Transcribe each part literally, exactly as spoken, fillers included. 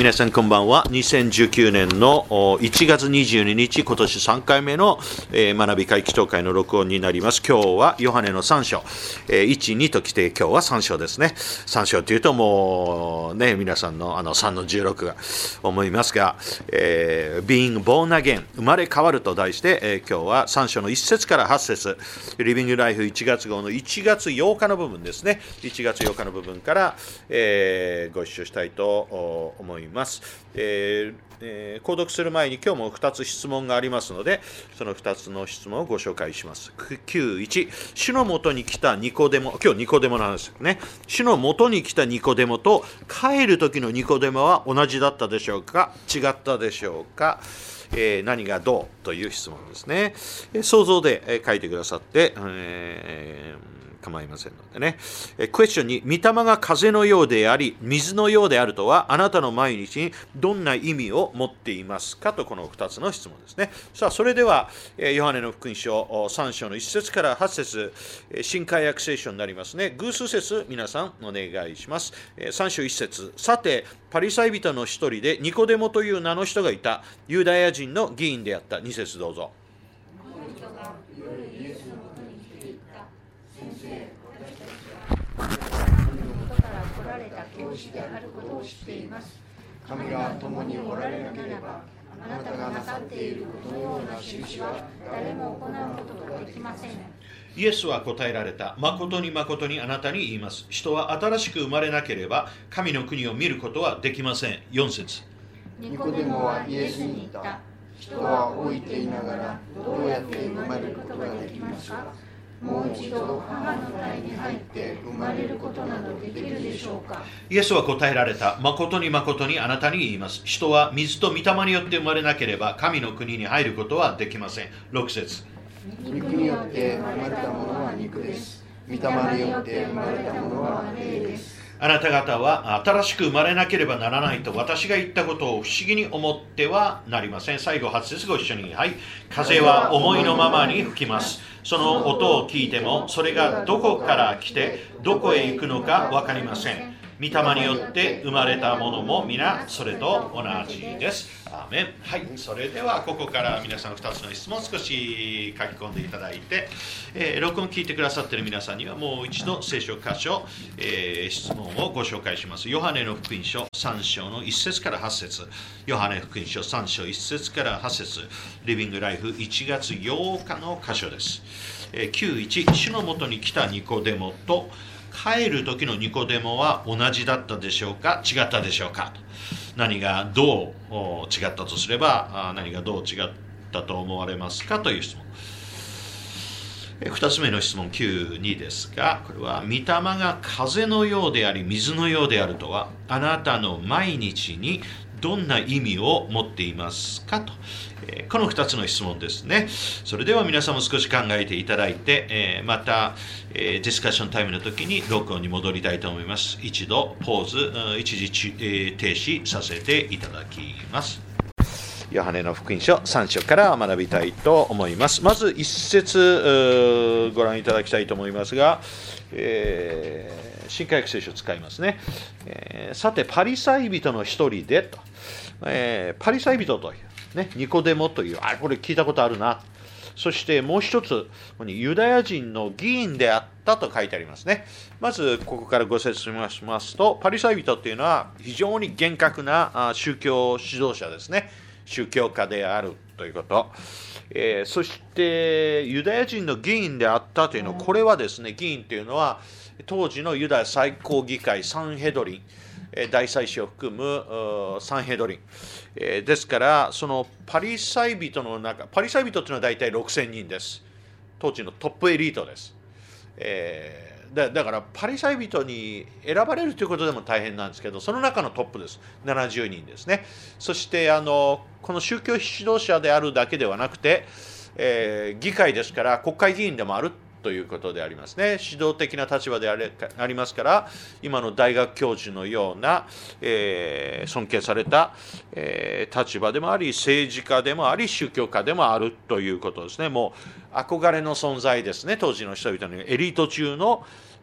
皆さんこんばんは。にせんじゅうきゅうねんのいちがつにじゅうににち、今年さんかいめの、えー、学び会祈祷会の録音になります。今日はヨハネのさん章、えー、いち、にと来て今日はさん章ですね。さん章というともうね、皆さんのあのさんのじゅうろくが思いますが、えー、Being Born Again 生まれ変わると題して、えー、今日はさん章のいち節からはち節、リビングライフいちがつ号のいちがつようかの部分ですね。いちがつようかの部分から、えー、ご一緒したいと思います。えーえー、購読する前に今日もふたつ質問がありますので、そのふたつの質問をご紹介します。きゅういち、主のもとに来たニコデモ、今日ニコデモなんですよね。主のもとに来たニコデモと帰る時のニコデモは同じだったでしょうか、違ったでしょうか、えー、何がどうという質問ですね。えー、想像で、えー、書いてくださって、えー構いませんのでね。クエスチョンに、御霊が風のようであり、水のようであるとは、あなたの毎日にどんな意味を持っていますかと、このふたつの質問ですね。さあ、それでは、ヨハネの福音書さん章のいち節からはち節、新海訳聖書になりますね。偶数節、皆さんお願いします。さん章いち節、さて、パリサイ人の一人でニコデモという名の人がいた、ユダヤ人の議員であった。に節どうぞ。 であることを知っています。神が共におられなければ、あなたがなさっていることのような印は誰も行うことができません。 イエスは答えられた。誠に誠にあなたに言います。人は新しく生まれなければ、神の国を見ることはできません。よん節。 ニコデモはイエスに言った。人は老いていながら、どうやって生まれることができますか？もう一度母の胎に入って生まれることなどできるでしょうか。 イエスは答えられた。誠に誠にあなたに言います。人は水と御霊によって生まれなければ神の国に入ることはできません。ろく節。 肉によって生まれたものは肉です。御霊によって生まれたものは霊です。 あなた方は新しく生まれなければならないと私が言ったことを不思議に思ってはなりません。最後はち節ご一緒に。はい。風は思いのままに吹きます。その音を聞いてもそれがどこから来てどこへ行くのか分かりません。御霊によって生まれたものも皆それと同じです。アーメン。はい。それではここから皆さんふたつの質問を少し書き込んでいただいて、えー、録音聞いてくださっている皆さんにはもう一度聖書箇所、えー、質問をご紹介します。ヨハネの福音書さん章のいち節からはち節、ヨハネ福音書さん章いち節からはち節、リビングライフいちがつようかの箇所です。えー、きゅういち、主のもとに来たニコデモと帰る時のニコデモは同じだったでしょうか、違ったでしょうか。何がどう違ったとすれば何がどう違ったと思われますかという質問。ふたつめの質問きゅうにですが、これは御霊が風のようであり水のようであるとはあなたの毎日にどんな意味を持っていますかと、えー、このふたつの質問ですね。それでは皆さんも少し考えていただいて、えー、また、えー、ディスカッションタイムの時に録音に戻りたいと思います。一度ポーズ、一時、えー、停止させていただきます。ヨハネの福音書さん章から学びたいと思います。まず一節ご覧いただきたいと思いますが、えー、新海訳聖書を使いますね。えー、さてパリサイ人の一人でと、えー、パリサイ人という、ね、ニコデモという、あ、これ聞いたことあるな。そしてもう一つ、ユダヤ人の議員であったと書いてありますね。まずここからご説明しますと、パリサイ人というのは非常に厳格な宗教指導者ですね。宗教家であるということ、えー、そしてユダヤ人の議員であったというのは、これはですね、議員というのは当時のユダヤ最高議会サンヘドリン、大祭司を含むサンヘドリン、えー、ですからそのパリサイ人の中、パリサイ人というのは大体ろくせんにんです。当時のトップエリートです。えーだ, だからパリサイ人に選ばれるということでも大変なんですけど、その中のトップです。ななじゅうにんですね。そしてあのこの宗教指導者であるだけではなくて、えー、議会ですから国会議員でもあるということでありますね。指導的な立場で あ, れありますから、今の大学教授のような、えー、尊敬された、えー、立場でもあり、政治家でもあり、宗教家でもあるということですね。もう憧れの存在ですね。当時の人々のエリート中の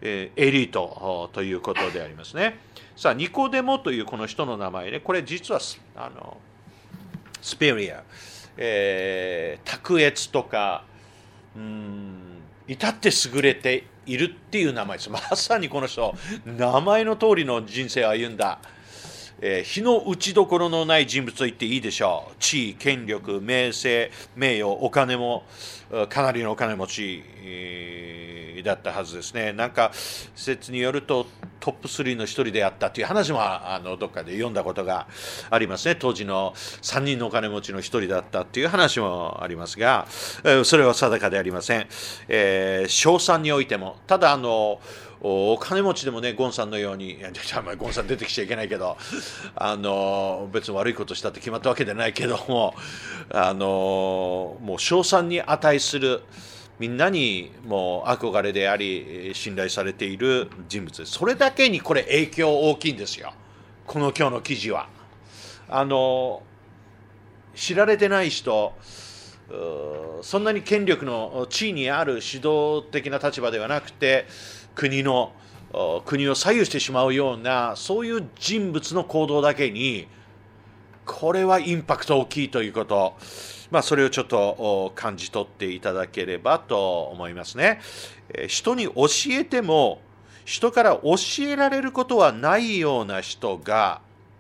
えー、エリートということでありますね。さあ、ニコデモというこの人の名前ね、これ実はあのスペリア、えー、卓越とか、うーん、至って優れているっていう名前です。まさにこの人、名前の通りの人生を歩んだ、えー、日の打ちどころのない人物と言っていいでしょう。地位、権力、名声、名誉、お金もかなりのお金持ち、えー、だったはずですね。なんか説によるとトップスリーの一人であったという話もあのどっかで読んだことがありますね。当時のさんにんのお金持ちの一人だったという話もありますが、えー、それは定かでありません。えー、賞賛においても、ただあのお金持ちでもね、ゴンさんのように、いやゴンさん出てきちゃいけないけど、あの別に悪いことしたって決まったわけでないけども、あのもう称賛に値する、みんなにもう憧れであり信頼されている人物です。それだけにこれ影響大きいんですよ、この今日の記事は。あの知られてない人、そんなに権力の地位にある指導的な立場ではなくて、国の国を左右してしまうようなそういう人物の行動だけに、これはインパクト大きいということ、まあ、それをちょっと感じ取っていただければと思いますね。人に教えても人から教えられることはないような人が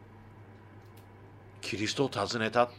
キリストを訪ねたって、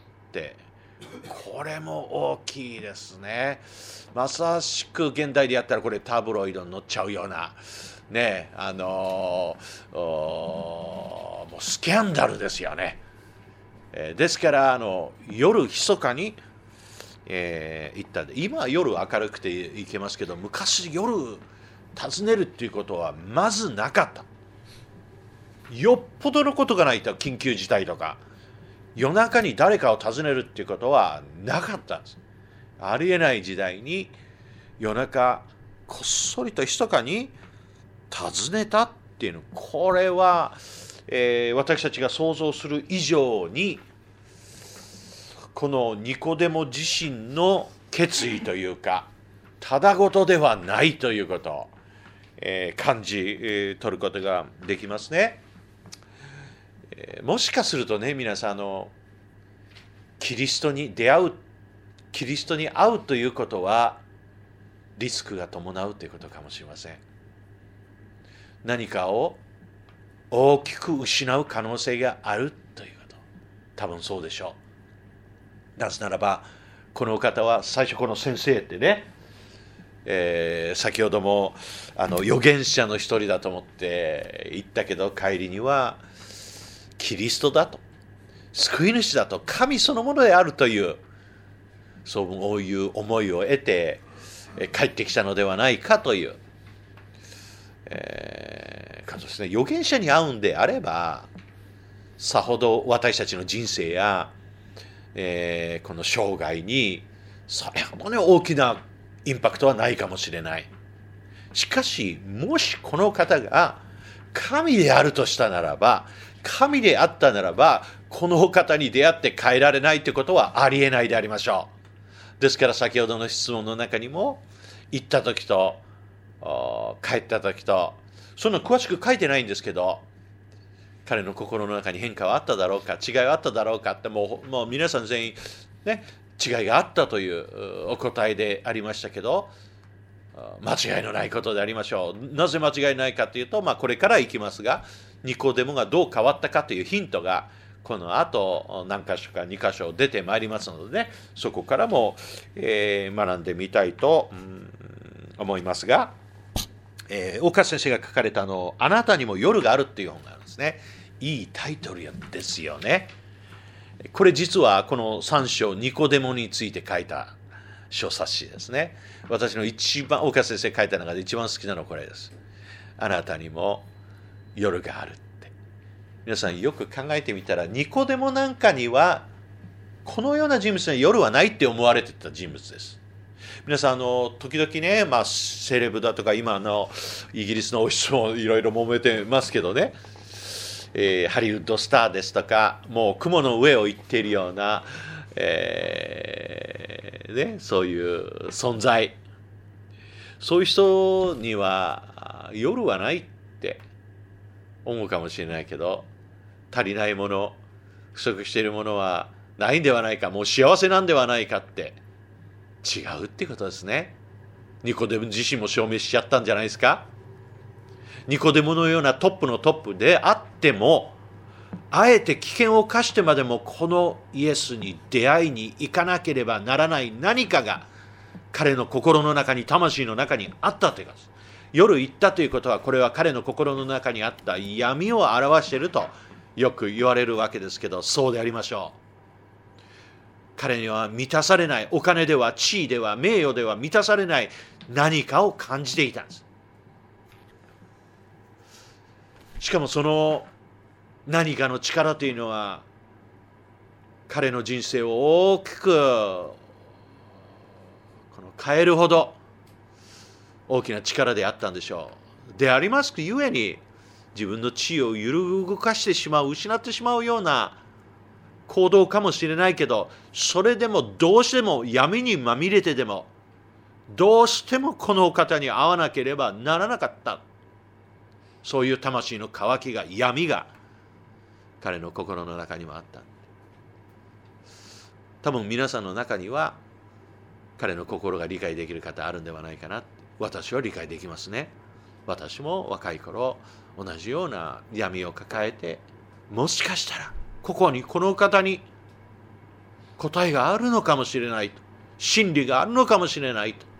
これも大きいですね。まさしく現代でやったらこれタブロイドに載っちゃうようなね、あのー、もうスキャンダルですよね。えー、ですからあの夜密かに、えー、行ったで、今は夜明るくて行けますけど、昔夜訪ねるっていうことはまずなかった。よっぽどのことがないと、緊急事態とか夜中に誰かを訪ねるっていうことはなかったんです。ありえない時代に夜中こっそりと密かに訪ねたっていうの、これは、えー、私たちが想像する以上にこのニコデモ自身の決意というか、ただごとではないということを、えー、感じ、えー、取ることができますね。えー、もしかするとね、皆さん、あのキリストに出会う、キリストに会うということはリスクが伴うということかもしれません。何かを大きく失う可能性があるということ、多分そうでしょう。なぜならば、この方は最初この先生ってね、えー、先ほどもあの預言者の一人だと思って言ったけど、帰りにはキリストだと、救い主だと、神そのものであるという、そういう思いを得て帰ってきたのではないかという、えー、かですね。預言者に会うんであれば、さほど私たちの人生や、えー、この生涯にそれほどに大きなインパクトはないかもしれない。しかし、もしこの方が神であるとしたならば、神であったならば、この方に出会って帰られないということはありえないでありましょう。ですから先ほどの質問の中にも、行った時と帰った時と、そんな詳しく書いてないんですけど、彼の心の中に変化はあっただろうか、違いはあっただろうかって、もう、もう皆さん全員、ね、違いがあったというお答えでありましたけど、間違いのないことでありましょう。なぜ間違いないかというと、まあ、これからいきますが、ニコデモがどう変わったかというヒントがこの後何箇所かに箇所出てまいりますので、ね、そこからも、えー、学んでみたいと、うん、思いますが、えー、大川先生が書かれたあの「あなたにも夜がある」っていう本があるんですね。いいタイトルですよね。これ実はこのさん章ニコデモについて書いた小冊子ですね。私の一番、大川先生書いた中で一番好きなのはこれです。あなたにも夜があるって。皆さんよく考えてみたら、ニコデモなんかにはこのような人物には夜はないって思われてた人物です。皆さん、あの時々ね、まあ、セレブだとか今のイギリスの王室もいろいろ揉めてますけどね、えー、ハリウッドスターですとか、もう雲の上を行っているような、えーね、そういう存在、そういう人には夜はないって思うかもしれないけど、足りないもの、不足しているものはないんではないか、もう幸せなんではないかって違うってことですね。ニコデモ自身も証明しちゃったんじゃないですか。ニコデモのようなトップのトップであっても、あえて危険を冒してまでもこのイエスに出会いに行かなければならない何かが彼の心の中に、魂の中にあったということです。夜行ったということは、これは彼の心の中にあった闇を表しているとよく言われるわけですけど、そうでありましょう。彼には満たされない、お金では、地位では、名誉では満たされない何かを感じていたんです。しかもその何かの力というのは、彼の人生を大きくこの変えるほど大きな力であったんでしょう。でありますゆえに、自分の地位を揺る動かしてしまう、失ってしまうような行動かもしれないけど、それでもどうしても闇にまみれてでも、どうしてもこのお方に会わなければならなかった。そういう魂の渇きが、闇が彼の心の中にもあった。多分皆さんの中には彼の心が理解できる方あるんではないかな。私は理解できますね。私も若い頃同じような闇を抱えて、もしかしたらここにこの方に答えがあるのかもしれないと、真理があるのかもしれないと、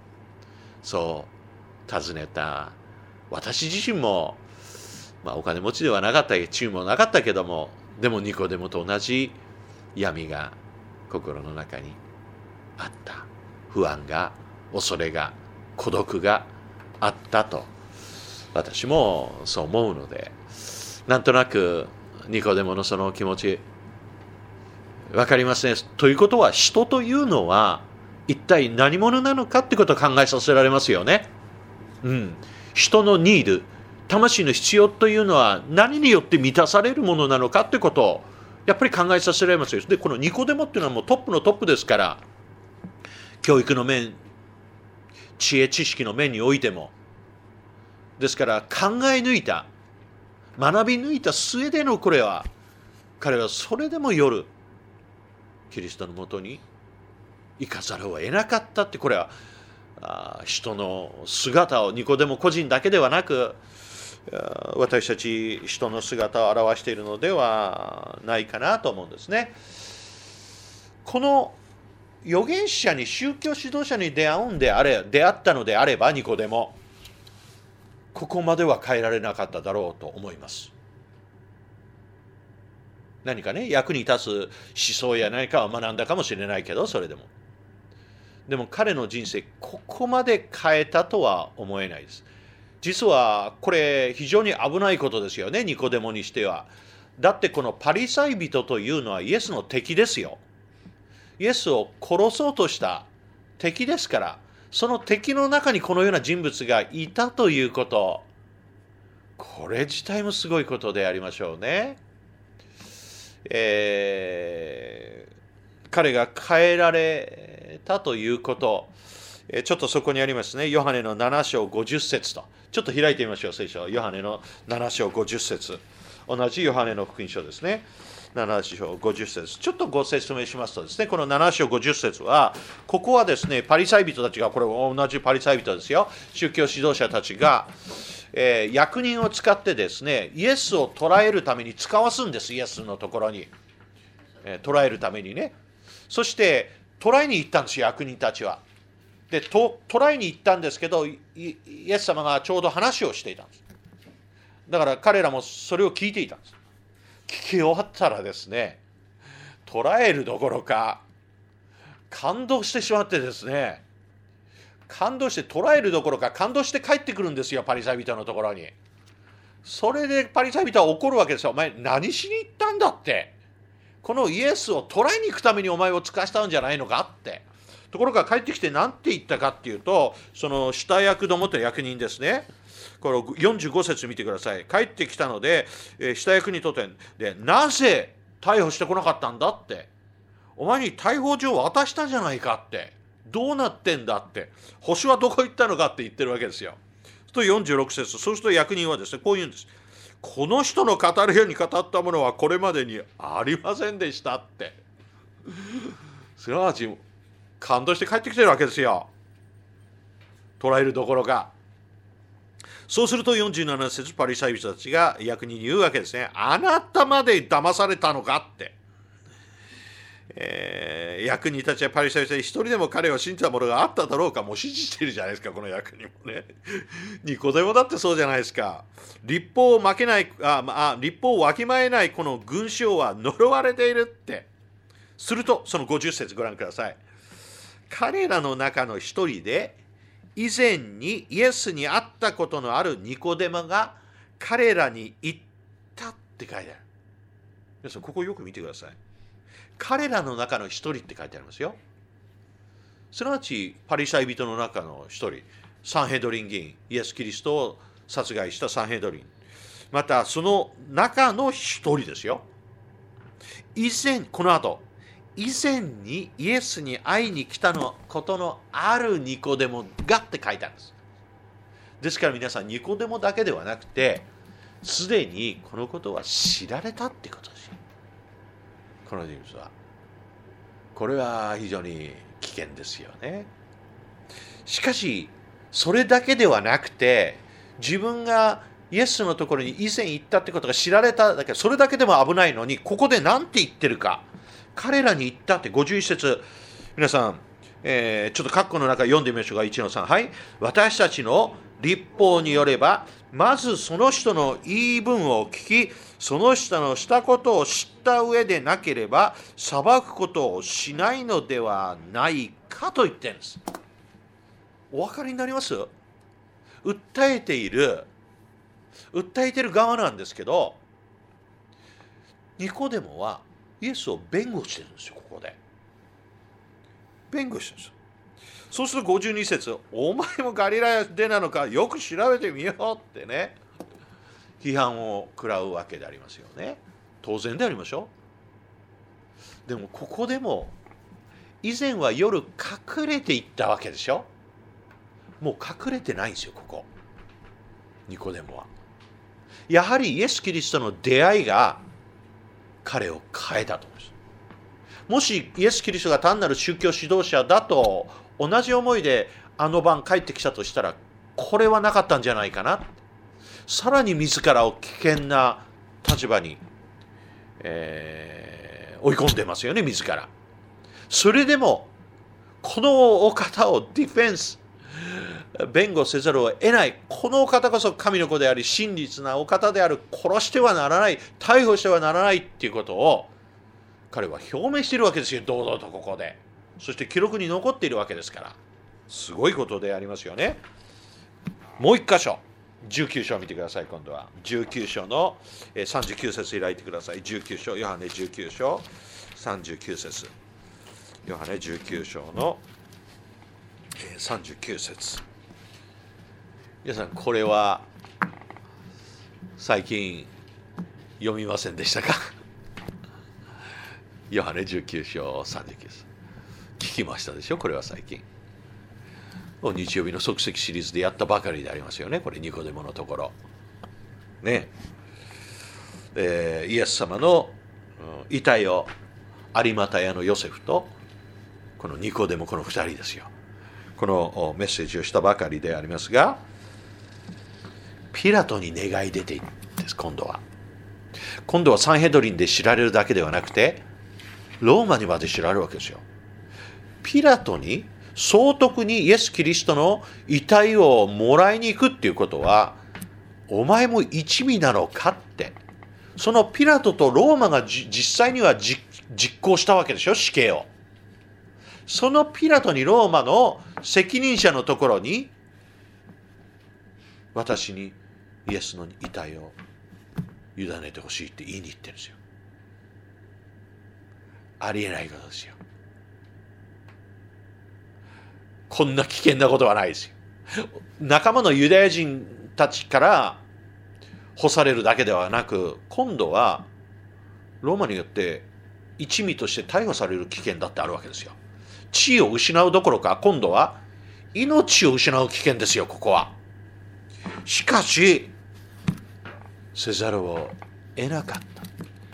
そう尋ねた私自身も、まあ、お金持ちではなかった、地位もなかったけども、でもニコデモと同じ闇が心の中にあった。不安が、恐れが、孤独があったと私もそう思うので、なんとなくニコデモのその気持ちわかりますね。ということは、人というのは一体何者なのかってことを考えさせられますよね。うん、人のニード、魂の必要というのは何によって満たされるものなのかってことをやっぱり考えさせられますよ。で、このニコデモっていうのはもうトップのトップですから、教育の面、知恵知識の面においても、ですから考え抜いた、学び抜いた末でのこれは、彼はそれでも夜キリストのもとに行かざるを得なかったって、これはあ人の姿を、ニコデモ個人だけではなく、私たち人の姿を表しているのではないかなと思うんですね。この預言者に、宗教指導者に出会うんであれ、出会ったのであれば、ニコデモ、ここまでは変えられなかっただろうと思います。何かね、役に立つ思想や何かは学んだかもしれないけど、それでも。でも彼の人生、ここまで変えたとは思えないです。実はこれ非常に危ないことですよね、ニコデモにしては。だってこのパリサイ人というのはイエスの敵ですよ。イエスを殺そうとした敵ですから、その敵の中にこのような人物がいたということ、これ自体もすごいことでありましょうね。えー、彼が変えられたということ、ちょっとそこにありますね。ヨハネのなな章ごじゅっ節と。ちょっと開いてみましょう、聖書。ヨハネのなな章ごじゅっ節。同じヨハネの福音書ですね。なな章ごじゅっ節。ちょっとご説明しますとですね、このなな章ごじゅっ節は、ここはですね、パリサイ人たちが、これ同じパリサイ人ですよ。宗教指導者たちが、えー、役人を使ってですね、イエスを捕らえるために使わすんです、イエスのところに。えー、捕らえるためにね。そして、捕らえに行ったんですよ、役人たちは。で、捕らえに行ったんですけど、イエス様がちょうど話をしていたんです。だから彼らもそれを聞いていたんです。聞き終わったらですね、捕らえるどころか、感動してしまってですね、感動して捕らえるどころか感動して帰ってくるんですよ、パリサイ人のところに。それでパリサイ人は怒るわけですよ。お前何しに行ったんだって。このイエスを捕らえに行くためにお前を使わしたんじゃないのかって。ところが帰ってきて何て言ったかっていうと、その下役どもという役人ですね。このよんじゅうご節見てください。帰ってきたので、えー、下役にとってで、なぜ逮捕してこなかったんだって。お前に逮捕状を渡したじゃないかって。どうなってんだって。ホシはどこ行ったのかって言ってるわけですよ。 とよんじゅうろく節、そうすると役人はですね、こう言うんです。この人の語るように語ったものはこれまでにありませんでしたって。すなわち感動して帰ってきてるわけですよ。捉えるどころか。そうするとよんじゅうなな節、パリサイ人たちが役人に言うわけですね。あなたまで騙されたのかって。えー、役人たちはパリサイ人一人でも彼を信じたものがあっただろうか。もう信じているじゃないですか、この役人もね。ニコデモだってそうじゃないですか。立法を負けない、あ、あ、立法をわきまえないこの群衆は呪われているって。すると、そのごじゅう節ご覧ください。彼らの中の一人で、以前にイエスに会ったことのあるニコデモが彼らに言ったって書いてある。皆さん、ここよく見てください。彼らの中の一人って書いてありますよ。すなわちパリサイ人の中の一人、サンヘドリン議員、イエス・キリストを殺害したサンヘドリン、またその中の一人ですよ。以前、この後、以前にイエスに会いに来たのことのあるニコデモがって書いてあるんです。ですから皆さん、ニコデモだけではなくて、すでにこのことは知られたってことですよ。この人物は。これは非常に危険ですよね。しかし、それだけではなくて、自分がイエスのところに以前行ったってことが知られただけ、それだけでも危ないのに、ここで何て言ってるか。彼らに言ったってごじゅういち節、皆さん、えー、ちょっと括弧の中読んでみましょうか。いちのさん。はい。私たちの律法によれば、まずその人の言い分を聞き、その人のしたことを知った上でなければ、裁くことをしないのではないかと言ってるんです。お分かりになります？訴えている、訴えている側なんですけど、ニコデモはイエスを弁護してるんですよ、ここで。弁護してるんですよ。そうするとごじゅうに節、お前もガリラヤでなのか、よく調べてみようってね、批判を食らうわけでありますよね。当然でありましょう。でもここでも、以前は夜隠れていったわけでしょ。もう隠れてないんですよ、ここ。ニコデモは。やはりイエス・キリストの出会いが彼を変えたと思います。もしイエス・キリストが単なる宗教指導者だと同じ思いであの晩帰ってきたとしたら、これはなかったんじゃないかな。さらに自らを危険な立場に、えー、追い込んでますよね、自ら。それでもこのお方をディフェンス、弁護せざるを得ない、このお方こそ神の子であり真実なお方である、殺してはならない、逮捕してはならないっていうことを彼は表明しているわけですよ、堂々とここで。そして記録に残っているわけですから、すごいことでありますよね。もう一箇所、じゅうきゅう章を見てください。今度はじゅうきゅう章のさんじゅうきゅう節開いてください。じゅうきゅう章、ヨハネじゅうきゅう章さんじゅうきゅう節、ヨハネじゅうきゅう章のさんじゅうきゅう節。皆さん、これは最近読みませんでしたか？ヨハネじゅうきゅう章さんじゅうきゅう節。聞きましたでしょ、これは最近。日曜日の即席シリーズでやったばかりでありますよね、これ、ニコデモのところ。ねえー、イエス様の遺体を有馬太屋のヨセフと、このニコデモ、このふたりですよ。このメッセージをしたばかりでありますが、ピラトに願い出ているんです、今度は。今度はサンヘドリンで知られるだけではなくて、ローマにまで知られるわけですよ。ピラトに総督にイエス・キリストの遺体をもらいに行くっていうことは、お前も一味なのかって、そのピラトとローマが実際には実行したわけでしょ、死刑を。そのピラトにローマの責任者のところに、私にイエスの遺体を委ねてほしいって言いに行ってるんですよ。ありえないことですよ。こんな危険なことはないですよ。仲間のユダヤ人たちから干されるだけではなく、今度はローマによって一味として逮捕される危険だってあるわけですよ。地位を失うどころか、今度は命を失う危険ですよ、ここは。 しかしせざるを得なかった。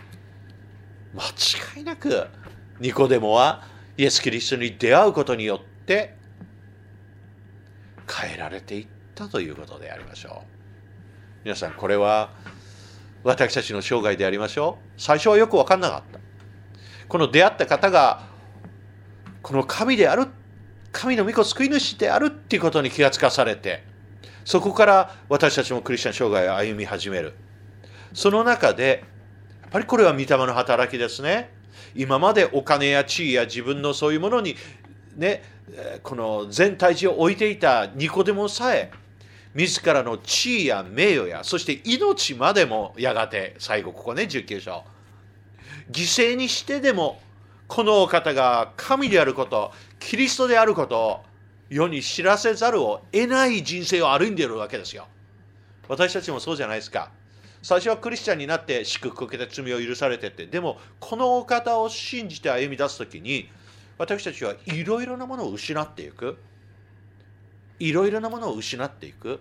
間違いなくニコデモはイエス・キリストに出会うことによって変えられていったということでありましょう。皆さん、これは私たちの生涯でありましょう。最初はよく分かんなかった。この出会った方がこの神である、神の御子救い主であるっていうことに気がつかされて、そこから私たちもクリスチャン生涯を歩み始める。その中でやっぱりこれは御霊の働きですね。今までお金や地位や自分のそういうものにね、この全体重を置いていたニコデモさえ、自らの地位や名誉や、そして命までもやがて、最後ここね、じゅうきゅう章、犠牲にしてでもこのお方が神であること、キリストであることを世に知らせざるを得ない人生を歩んでいるわけですよ。私たちもそうじゃないですか。最初はクリスチャンになって祝福を受けて罪を許されてって、でもこのお方を信じて歩み出すときに、私たちはいろいろなものを失っていく。いろいろなものを失っていく。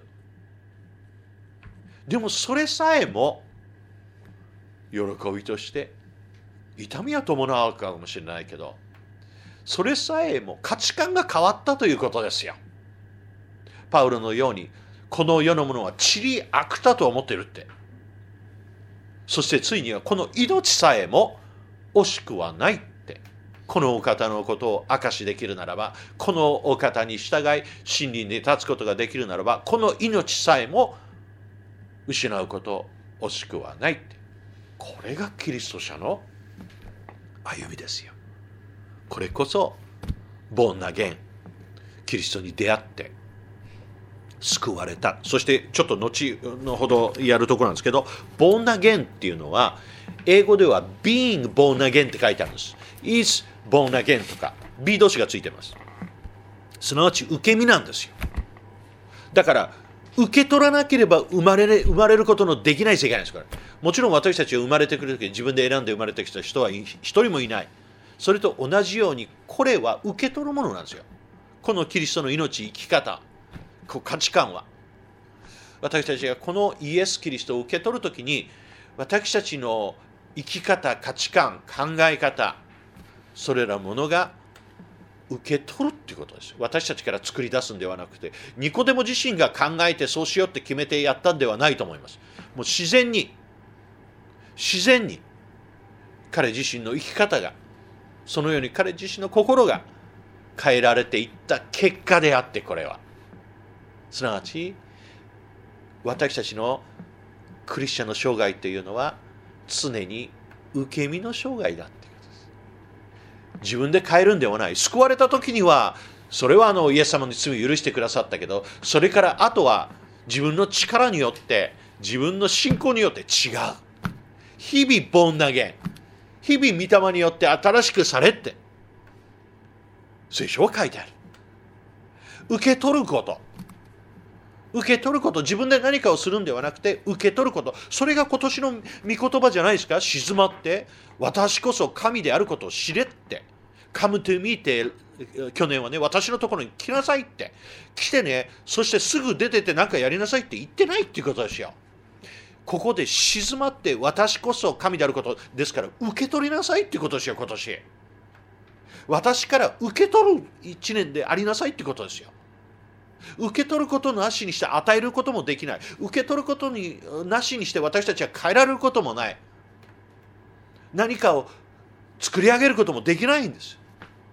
でもそれさえも喜びとして痛みは伴うかもしれないけど、それさえも価値観が変わったということですよ。パウロのように、この世のものは塵悪だと思っているって。そしてついにはこの命さえも惜しくはないって。このお方のことを証しできるならば、このお方に従い真理に立つことができるならば、この命さえも失うこと惜しくはないって。これがキリスト者の歩みですよ。これこそボーンアゲン、キリストに出会って救われた。そしてちょっと後のほどやるところなんですけど、ボーンアゲンっていうのは英語では being born again って書いてあるんです。 is born again とか B 動詞がついてます。すなわち受け身なんですよ。だから受け取らなければ生まれれ、生まれることのできない世界なんですから。もちろん私たちが生まれてくるときに自分で選んで生まれてきた人は一人もいない。それと同じようにこれは受け取るものなんですよ。このキリストの命、生き方、価値観は。私たちがこのイエス・キリストを受け取るときに、私たちの生き方、価値観、考え方、それらものが受け取るっていうことです。私たちから作り出すんではなくて、ニコデモ自身が考えてそうしようって決めてやったんではないと思います。もう自然に、自然に彼自身の生き方が、そのように彼自身の心が変えられていった結果であって、これはすなわち私たちのクリスチャンの生涯というのは常に受け身の生涯だっていうことです。自分で変えるんではない。救われた時にはそれはあのイエス様に罪を許してくださったけど、それからあとは自分の力によって、自分の信仰によって違う。日々ボーンアゲン、日々御霊によって新しくされって聖書は書いてある。受け取ること、受け取ること、自分で何かをするんではなくて受け取ること、それが今年の御言葉じゃないですか。静まって私こそ神であることを知れって、 Come to me って去年はね、私のところに来なさいって、来てね、そしてすぐ出てって何かやりなさいって言ってないっていうことですよ。ここで静まって私こそ神であることですから受け取りなさいっていうことですよ。今年私から受け取る一年でありなさいっていうことですよ。受け取ることなしにして与えることもできない。受け取ることになしにして私たちは変えられることもない。何かを作り上げることもできないんです。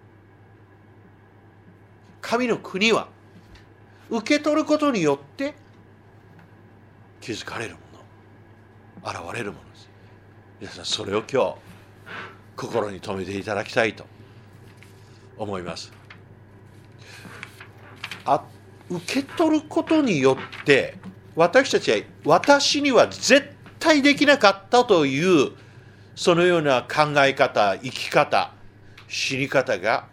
神の国は受け取ることによって築かれるもの、現れるものです。皆さん、それを今日心に留めていただきたいと思います。あ、受け取ることによって私たちは、私には絶対できなかったというそのような考え方、生き方、死に方が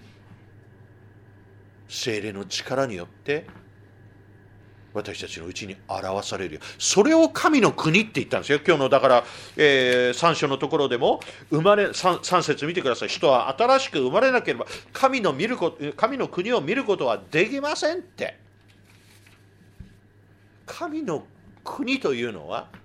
聖霊の力によって私たちのうちに表されるよ。それを神の国って言ったんですよ。今日のだから、えー、さん章のところでも生まれ 3, 3節見てください。人は新しく生まれなければ神の見ること、神の国を見ることはできませんって。 神の国というのは、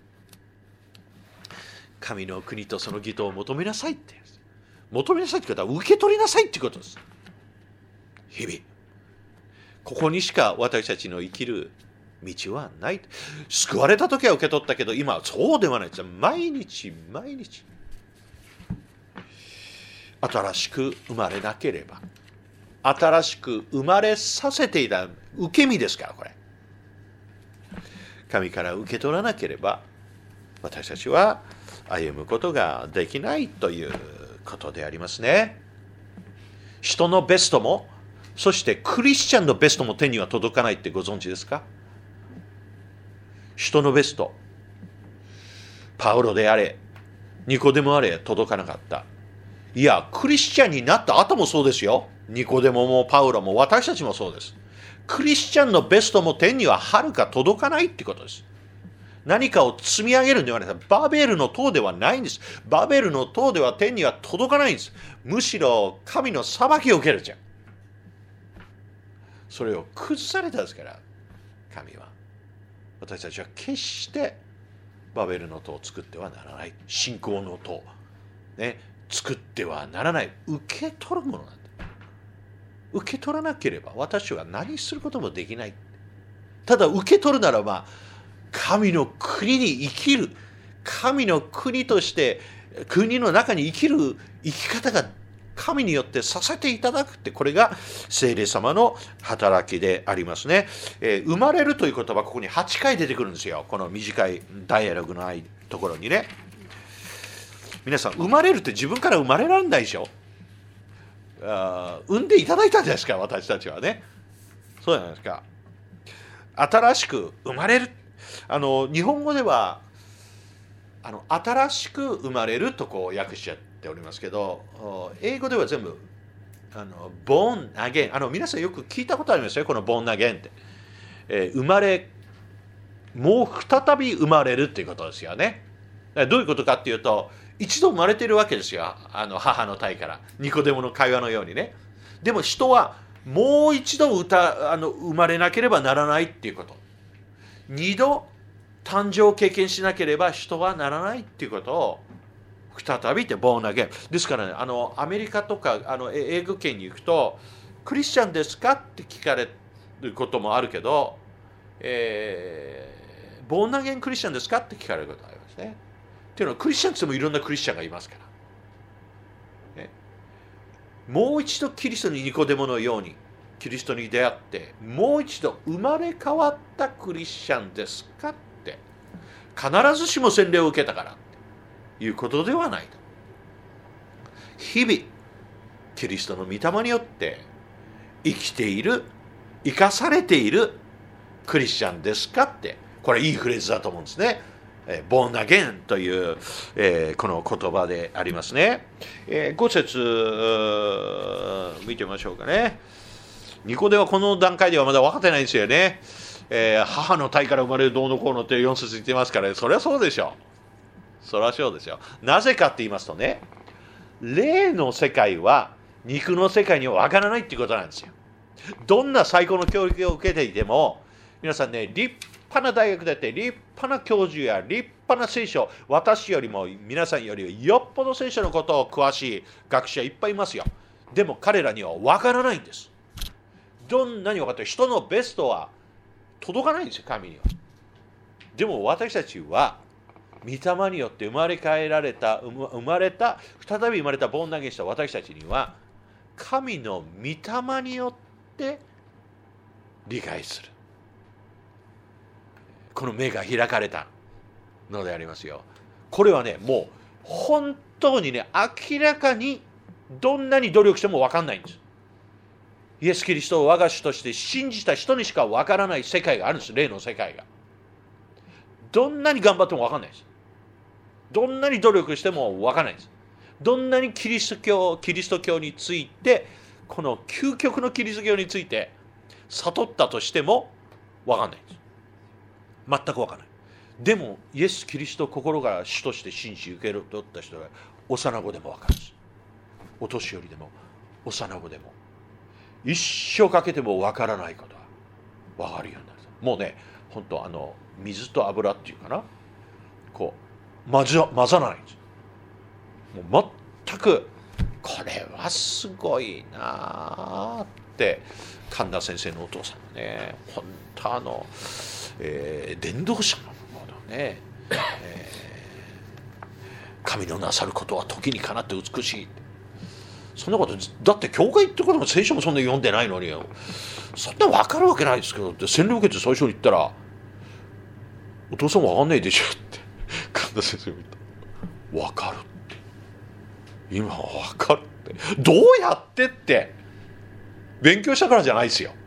神の国とその義とを求めなさいって。求めなさいってことは受け取りなさいってことです。日々。ここにしか私たちの生きる道はない。救われた時は受け取ったけど、今はそうではないです。毎日毎日。新しく生まれなければ。新しく生まれさせていた受け身ですから、これ。神から受け取らなければ、私たちは歩むことができないということでありますね。人のベストも、そしてクリスチャンのベストも手には届かないってご存知ですか？人のベスト、パウロであれ、ニコデモあれ届かなかった。いや、クリスチャンになった後もそうですよ。ニコデモもパウロも私たちもそうです。クリスチャンのベストも手にははるか届かないってことです。何かを積み上げるんではないです。バベルの塔ではないんです。バベルの塔では天には届かないんです。むしろ神の裁きを受けるじゃん。それを崩されたんですから、神は。私たちは決してバベルの塔を作ってはならない。信仰の塔、ね、作ってはならない。受け取るものなんだ。受け取らなければ私は何することもできない。ただ受け取るならば、神の国に生きる、神の国として国の中に生きる生き方が神によってさせていただくって、これが聖霊様の働きでありますね。えー、生まれるという言葉、ここにはちかい出てくるんですよ。この短いダイアログのところにね。皆さん、生まれるって自分から生まれられないでしょ。あ、産んでいただいたんじゃないですか、私たちはね。そうじゃないですか。新しく生まれる。あの日本語ではあの新しく生まれるとこう訳しちゃっておりますけど、英語では全部あの born again。あの皆さんよく聞いたことありますよ、この born again って、えー、生まれもう再び生まれるっていうことですよね。どういうことかっていうと、一度生まれているわけですよ、あの母の胎から。ニコデモの会話のようにね。でも人はもう一度歌あの生まれなければならないっていうこと。二度誕生を経験しなければ人はならないっていうことを再びってボーンアゲンですからね。あのアメリカとかあの英語圏に行くと、クリスチャンですかって聞かれることもあるけど、えー、ボーンアゲンクリスチャンですかって聞かれることがありますね。っていうのは、クリスチャンってもいろんなクリスチャンがいますから、ね、もう一度キリストにニコデモのようにキリストに出会って、もう一度生まれ変わったクリスチャンですかって、必ずしも洗礼を受けたからっていうことではないと。日々キリストの御霊によって生きている、生かされているクリスチャンですかって、これいいフレーズだと思うんですね。ボーンアゲンという、えー、この言葉でありますね。えー、ご節見てみましょうかね。ニコデはこの段階ではまだ分かってないんですよね。えー、母の胎から生まれるどうのこうのってよん節言ってますから、ね、そりゃそうでしょう。そりゃそうですよ。なぜかって言いますとね、霊の世界は肉の世界には分からないっていうことなんですよ。どんな最高の教育を受けていても、皆さんね、立派な大学であって、立派な教授や立派な聖書、私よりも皆さんよりよっぽど聖書のことを詳しい学者いっぱいいますよ。でも彼らには分からないんです。どんなに分かっても人のベストは届かないんですよ、神には。でも私たちは御霊によって生まれ変えられた、生まれた、再び生まれたボーンアゲンした私たちには、神の御霊によって理解する。この目が開かれたのでありますよ。これはね、もう本当にね、明らかにどんなに努力しても分かんないんです。イエス・キリストを我が主として信じた人にしか分からない世界があるんです。霊の世界が。どんなに頑張っても分かんないです。どんなに努力しても分からないです。どんなにキリスト教、キリスト教について、この究極のキリスト教について悟ったとしても分かんないです。全く分からない。でもイエス・キリストを心から主として信じ受け取った人が幼子でも分かるんです。お年寄りでも幼子でも一生かけても分からないことは分かるようになる。もうね、 本当あの水と油っていうかな、こう混ざ混ざらないんです。もう全くこれはすごいなって神田先生のお父さんがね、本当あの、えー、伝道者のものね、えー、神のなさることは時にかなって美しい。そんなことだって教会ってことも聖書もそんな読んでないのにそんな分かるわけないですけどって洗礼を受けて最初に言ったらお父さん分かんないでしょって神田先生が言った。分かるって今分かるってどうやってって勉強したからじゃないですよ。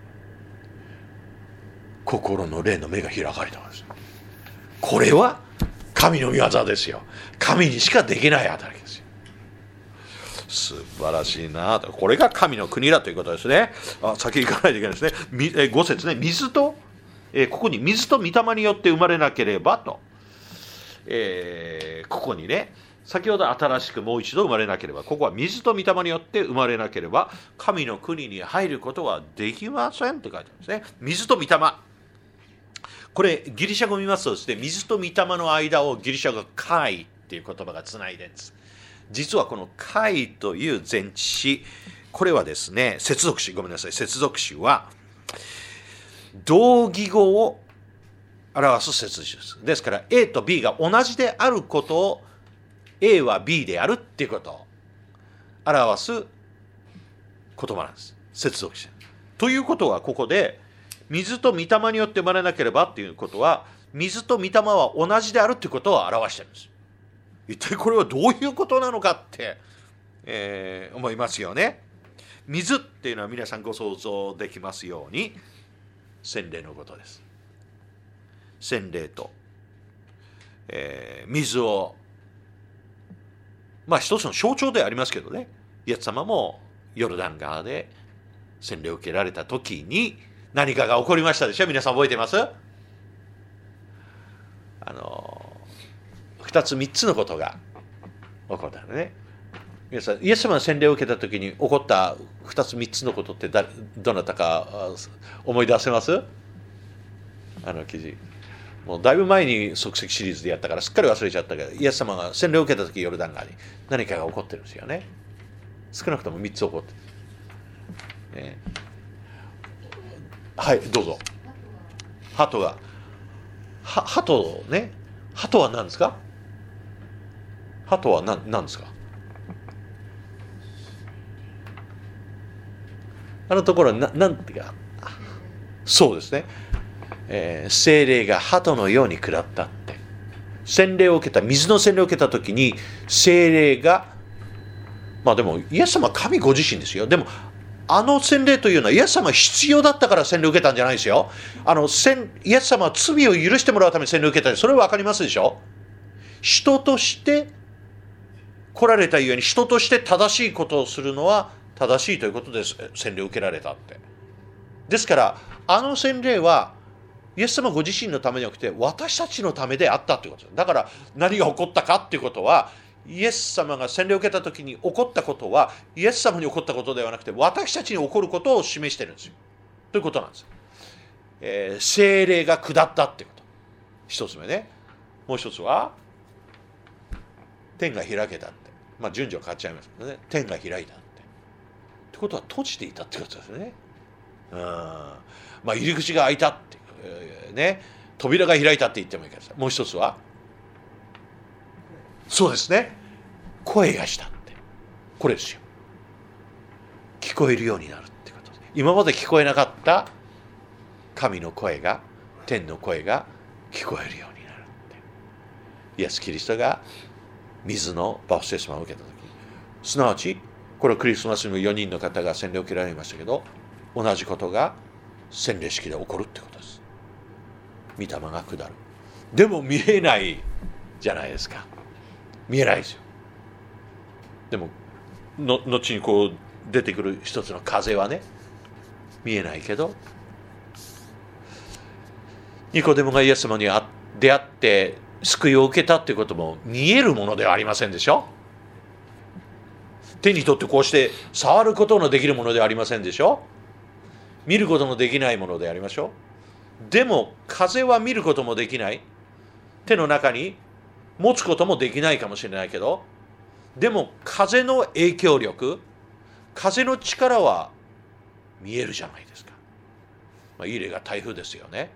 心の霊の目が開かれたんです。これは神の御業ですよ。神にしかできない働きですよ。素晴らしいな。これが神の国だということですね。あ、先行かないといけないですね。ご節ね、水と、えー、ここに水と御霊によって生まれなければと、えー、ここにね、先ほど新しくもう一度生まれなければ、ここは水と御霊によって生まれなければ神の国に入ることはできませんって書いてあるんですね。水と御霊、これギリシャ語を見ますとですね、水と御霊の間をギリシャ語カイっていう言葉がつないでるんです。実はこのカイという前置詞、これはですね、接続詞、ごめんなさい、接続詞は同義語を表す接続詞です。ですから A と B が同じであることを A は B であるっていうことを表す言葉なんです。接続詞。ということはここで水と御霊によって生まれなければっていうことは水と御霊は同じであるっていうことを表しているんです。一体これはどういうことなのかって、えー、思いますよね。水っていうのは皆さんご想像できますように洗礼のことです。洗礼と、えー、水をまあ一つの象徴でありますけどね、イエス様もヨルダン川で洗礼を受けられた時に何かが起こりましたでしょ。皆さん覚えてます？あの二つ三つのことが起こったのね。皆さんイエス様の洗礼を受けた時に起こった二つ三つのことってだどなたか思い出せます？あの記事もうだいぶ前に即席シリーズでやったからすっかり忘れちゃったけど、イエス様が洗礼を受けた時ヨルダン川に何かが起こってるんですよね。少なくとも三つ起こってる、ね、はいどうぞ。鳩がは鳩ね、鳩は何ですか？鳩は何何ですか？あのところはななんていうか、そうですね、えー、聖霊が鳩のように下ったって。洗礼を受けた、水の洗礼を受けた時に聖霊が、まあでもイエス様は神ご自身ですよ。でもあの洗礼というのはイエス様は必要だったから洗礼を受けたんじゃないですよ。あのイエス様は罪を許してもらうために洗礼を受けた。それは分かりますでしょ。人として来られたゆえに人として正しいことをするのは正しいということで洗礼を受けられたって。ですからあの洗礼はイエス様ご自身のためではなくて私たちのためであったということです。だから何が起こったかっていうことは、イエス様が洗礼を受けた時に起こったことはイエス様に起こったことではなくて私たちに起こることを示しているんですよ。ということなんです。えー、聖霊が下ったっていうこと。一つ目ね。もう一つは天が開けたって。まあ順序変わっちゃいますけどね。天が開いたって。ってことは閉じていたってことですね。うん。まあ入り口が開いたっていう、えー、ね。扉が開いたって言ってもいいかもしれない。もう一つはそうですね。声がしたって。これですよ。聞こえるようになるってことです。今まで聞こえなかった神の声が、天の声が聞こえるようになるって。イエス・キリストが水のバプテスマを受けたとき、すなわち、これクリスマスにもよにんの方が洗礼を受けられましたけど、同じことが洗礼式で起こるってことです。御霊が下る。でも見えないじゃないですか。見えないですよ。でもの後にこう出てくる一つの風はね、見えないけど、ニコデモがイエス様に出会って救いを受けたっていうことも見えるものではありませんでしょ。手に取ってこうして触ることのできるものではありませんでしょ。見ることのできないものでありましょう。 でも風は見ることもできない。手の中に持つこともできないかもしれないけど、でも風の影響力、風の力は見えるじゃないですか。まあ、いい例が台風ですよね。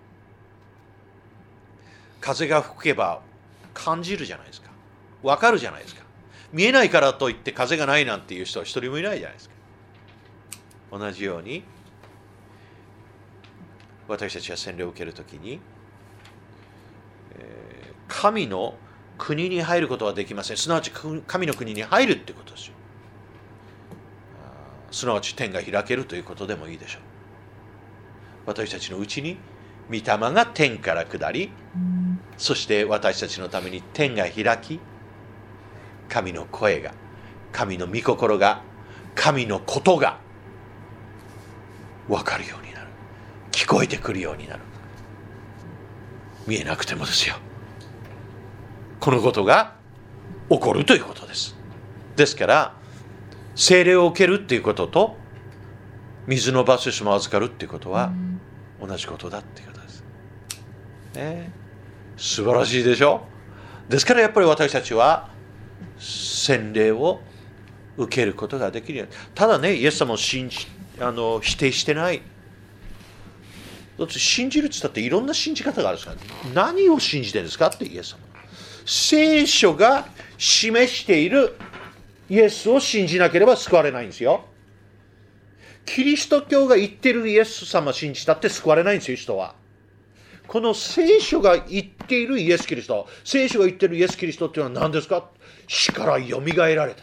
風が吹けば感じるじゃないですか。わかるじゃないですか。見えないからといって風がないなんていう人は一人もいないじゃないですか。同じように私たちが洗礼を受けるときに、えー、神の国に入ることはできません。すなわち神の国に入るってことですよ。すなわち天が開けるということでもいいでしょう。私たちのうちに御霊が天から下り、そして私たちのために天が開き、神の声が、神の御心が、神のことが分かるようになる。聞こえてくるようになる。見えなくてもですよ。このことが起こるということです。ですから、聖霊を受けるっていうことと、水のバプテスマを預かるっていうことは同じことだっていうことです。ね、素晴らしいでしょ。ですからやっぱり私たちは洗礼を受けることができるように。ただね、イエス様を信じあの否定してない。だって信じるって言ったっていろんな信じ方があるんですから、何を信じてるんですかってイエス様。聖書が示しているイエスを信じなければ救われないんですよ。キリスト教が言ってるイエス様を信じたって救われないんですよ、人は。この聖書が言っているイエス・キリスト、聖書が言っているイエス・キリストっていうのは何ですか？死からよみがえられた。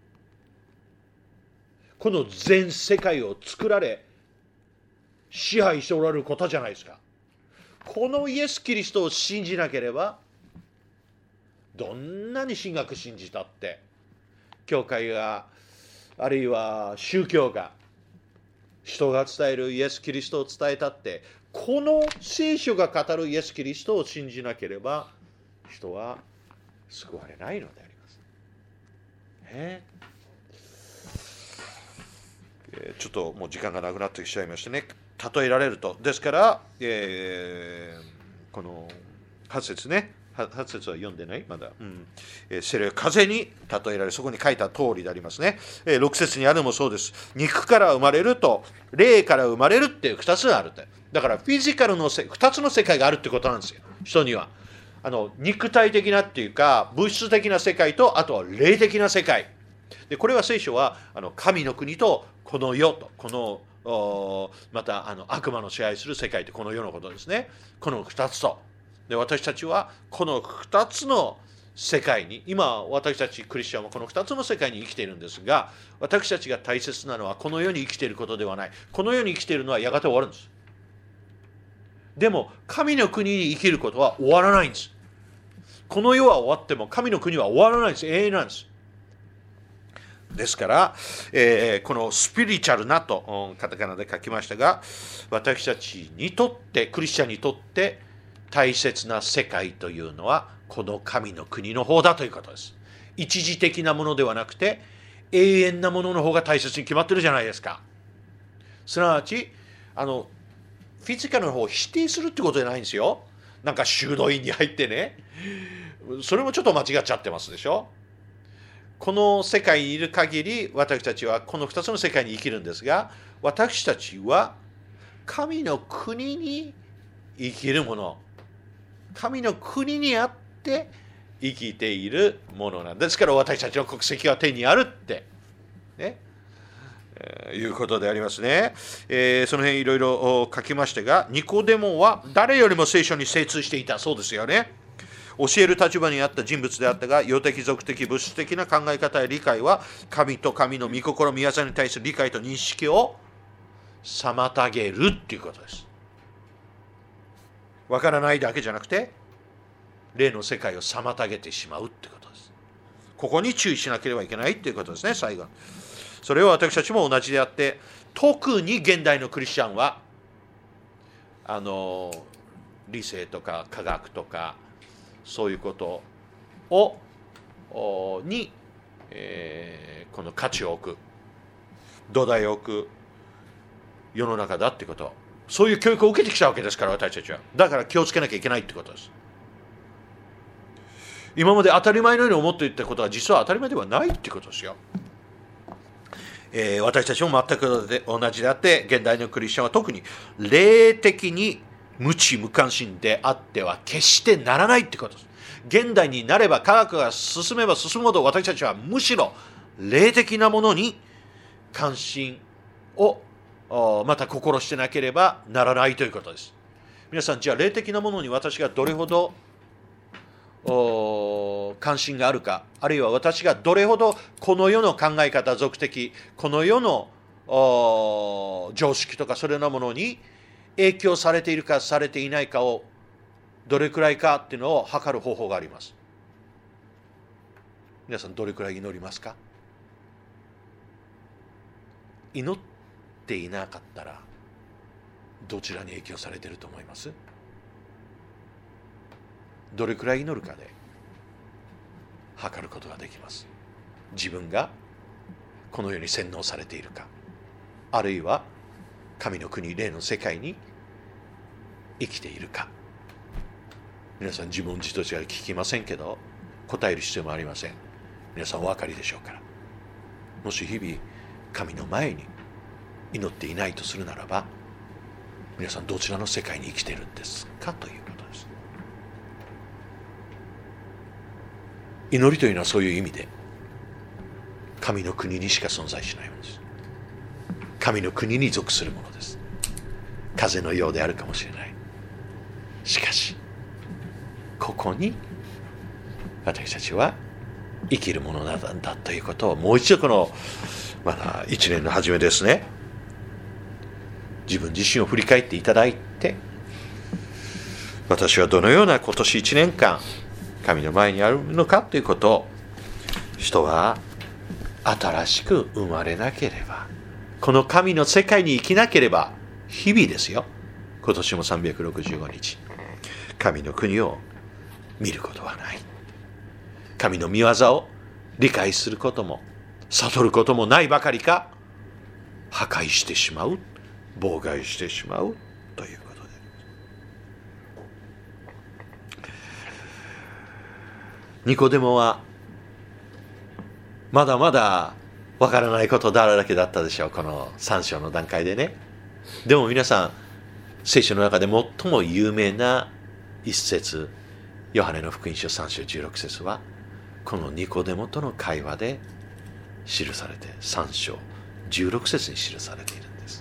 この全世界を作られ、支配しておられることじゃないですか。このイエス・キリストを信じなければ、どんなに神学信じたって、教会が、あるいは宗教が、人が伝えるイエス・キリストを伝えたって、この聖書が語るイエス・キリストを信じなければ、人は救われないのであります。ね、えー、ちょっともう時間がなくなってきちゃいましてね、例えられると。ですから、えー、このはち節ね、はち節は読んでないまだ、うんえー、それは風に例えられ、そこに書いた通りでありますね。えー、ろく節にあるのもそうです。肉から生まれると霊から生まれるっていうふたつがあるって。だからフィジカルのふたつの世界があるってことなんですよ、人には。あの肉体的なっていうか物質的な世界と、あとは霊的な世界で、これは聖書はあの神の国とこの世と、このまたあの悪魔の支配する世界ってこの世のことですね。このふたつとで、私たちはこのふたつの世界に、今私たちクリスチャンはこのふたつの世界に生きているんですが、私たちが大切なのはこの世に生きていることではない。この世に生きているのはやがて終わるんです。でも神の国に生きることは終わらないんです。この世は終わっても神の国は終わらないんです。永遠なんです。ですから、えー、このスピリチュアルなとカタカナで書きましたが、私たちにとってクリスチャンにとって大切な世界というのはこの神の国の方だということです。一時的なものではなくて永遠なものの方が大切に決まってるじゃないですか。すなわちあのフィジカルの方を否定するってことじゃないんですよ。なんか修道院に入ってね、それもちょっと間違っちゃってますでしょ。この世界にいる限り私たちはこのふたつの世界に生きるんですが、私たちは神の国に生きるもの、神の国にあって生きているものなんですから、私たちの国籍は天にあるってね、えー、いうことでありますね。えー、その辺いろいろ書きましたが、ニコデモは誰よりも聖書に精通していたそうですよね。教える立場にあった人物であったが、世的俗的物質的な考え方や理解は神と神の御心御業に対する理解と認識を妨げるっていうことです。わからないだけじゃなくて霊の世界を妨げてしまうってことです。ここに注意しなければいけないっていうことですね。最後、それは私たちも同じであって、特に現代のクリスチャンはあの理性とか科学とかそういうことをに、えー、この価値を置く、土台を置く世の中だってことそういう教育を受けてきたわけですから、私たちは。だから気をつけなきゃいけないってことです。今まで当たり前のように思っていたことは実は当たり前ではないってことですよ。えー、私たちも全く同じであって、現代のクリスチャンは特に霊的に無知無関心であっては決してならないってことです。現代になれば科学が進めば進むほど、私たちはむしろ霊的なものに関心をまた心してなければならないということです。皆さん、じゃあ霊的なものに私がどれほど関心があるか、あるいは私がどれほどこの世の考え方、俗的、この世の常識とかそれらのものに影響されているかされていないかをどれくらいかっていうのを測る方法があります。皆さん、どれくらい祈りますか？祈っていなかったらどちらに影響されていると思います？どれくらい祈るかで測ることができます。自分がこの世に洗脳されているか、あるいは神の国、霊の世界に生きているか。皆さん、自問自答は聞きませんけど、答える必要もありません。皆さんお分かりでしょうから。もし日々神の前に祈っていないとするならば、皆さんどちらの世界に生きているんですかということです。祈りというのはそういう意味で神の国にしか存在しないものです。神の国に属するものです。風のようであるかもしれない。しかしここに私たちは生きるものなんだということを、もう一度このまだ一年の初めですね、自分自身を振り返っていただいて、私はどのような今年一年間神の前にあるのかということを、人は新しく生まれなければ、この神の世界に生きなければ、日々ですよ、今年もさんびゃくろくじゅうごにち神の国を見ることはない。神の御業を理解することも悟ることもないばかりか、破壊してしまう、妨害してしまうということで、ニコデモはまだまだわからないことだらけだったでしょう、このさん章の段階でね。でも皆さん、聖書の中で最も有名な一節、ヨハネの福音書さん章じゅうろく節はこのニコデモとの会話で記されて、さん章じゅうろく節に記されているんです。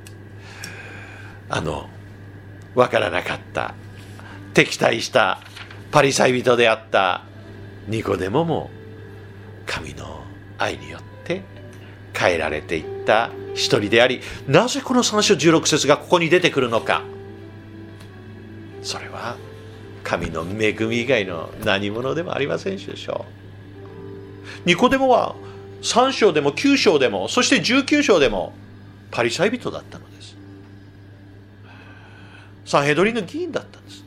あのわからなかった、敵対したパリサイ人であったニコデモも神の愛によって変えられていった一人であり、なぜこのさん章じゅうろく節がここに出てくるのか、それは神の恵み以外の何者でもありませんでしょう。ニコデモはさん章でもきゅう章でも、そしてじゅうきゅう章でもパリサイ人だったのです。サンヘドリンの議員だったんです。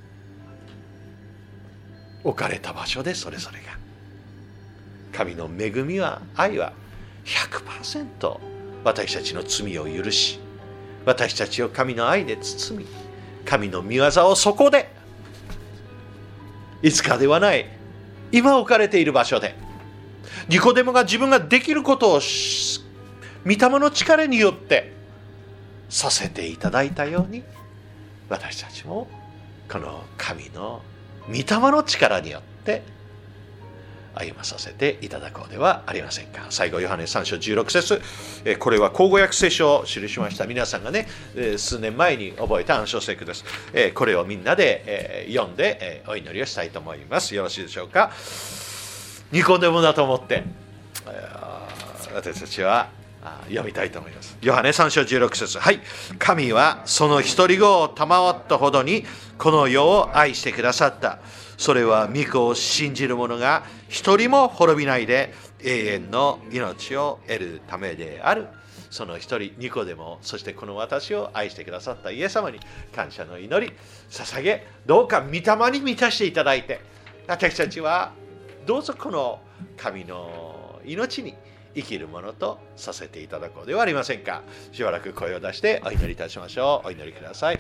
置かれた場所でそれぞれが神の恵みは、愛は ひゃくパーセント 私たちの罪を許し、私たちを神の愛で包み、神の御業をそこで、いつかではない今置かれている場所で、ニコデモが自分ができることを御霊の力によってさせていただいたように、私たちもこの神の御霊の力によって歩まさせていただこうではありませんか。最後、ヨハネさん章じゅうろく節、これは口語訳聖書を記しました。皆さんがね、数年前に覚えた暗唱聖句です。これをみんなで読んでお祈りをしたいと思います。よろしいでしょうか。ニコデモだと思って私たちは読みたいと思います。ヨハネさん章じゅうろく節、はい。神はその一人子を賜ったほどにこの世を愛してくださった。それは御子を信じる者が一人も滅びないで永遠の命を得るためである。その一人ニコデモ、そしてこの私を愛してくださったイエス様に感謝の祈り捧げ、どうか御霊に満たしていただいて、私たちはどうぞこの神の命に生きるものとさせていただこうではありませんか。しばらく声を出してお祈りいたしましょう。お祈りください。